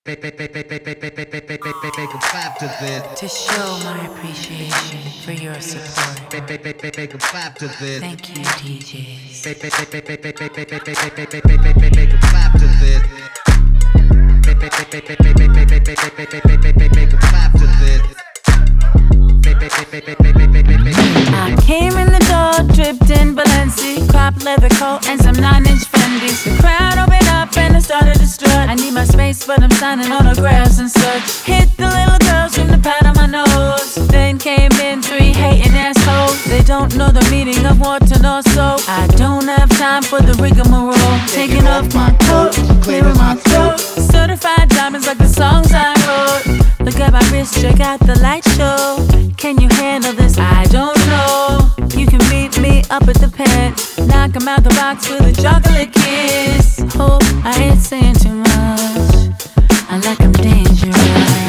To show my appreciation for your support. Thank you, DJs. I came in the door, dripped in Balenci, crop leather coat and some 9-inch Fendis. The crowd opened up and I started to strut. I need my space, but I'm signing autographs and such. Hit the little girls from the pat on my nose. Then came in 3 hating assholes. They don't know the meaning of water nor soap. I don't have time for the rigmarole. Taking off my coat, clearing my throat. Certified diamonds like the songs I wrote. Look at my wrist, check out the light show. Can you handle this? I don't know. You can meet me up at the pen. Knock 'em out the box with a chocolate kiss. Hope I ain't saying too much. I like 'em dangerous.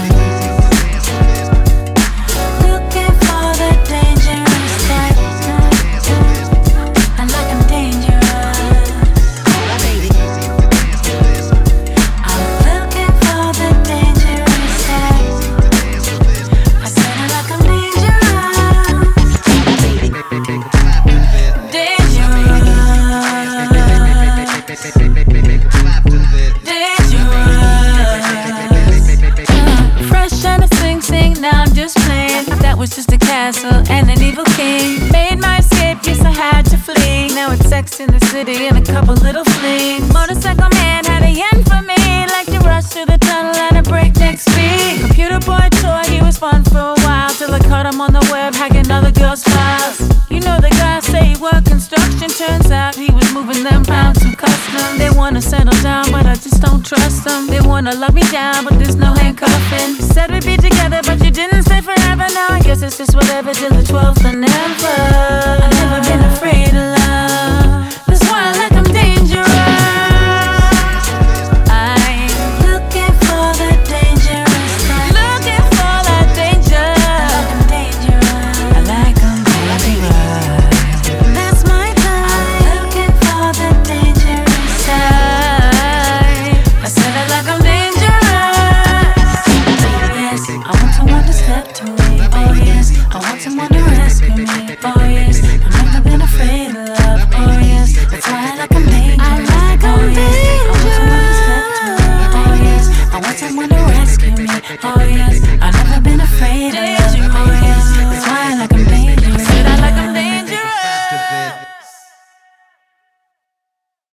Looking for the dangerous type. I like 'em dangerous. I'm looking for the dangerous type. I said I like 'em dangerous. Fresh and a sing, now I'm just playing. That was just a castle and an evil king. Made my escape, yes I had to flee. Now it's Sex in the City and a couple little flings. Motorcycle man had a yen for me. Like to rush through the tunnel at a breakneck speed. Computer boy toy, he was fun for a while. Till I caught him on the web hacking other girls' files. You know the guy say he worked construction. Turns out he was moving them pounds to custom. They wanna settle down, but I just don't trust them. They wanna lock me down, but there's no handcuffing. Said we'd be together, but you didn't stay forever. Now I guess it's just whatever till the 12th and never. I've never been afraid of love.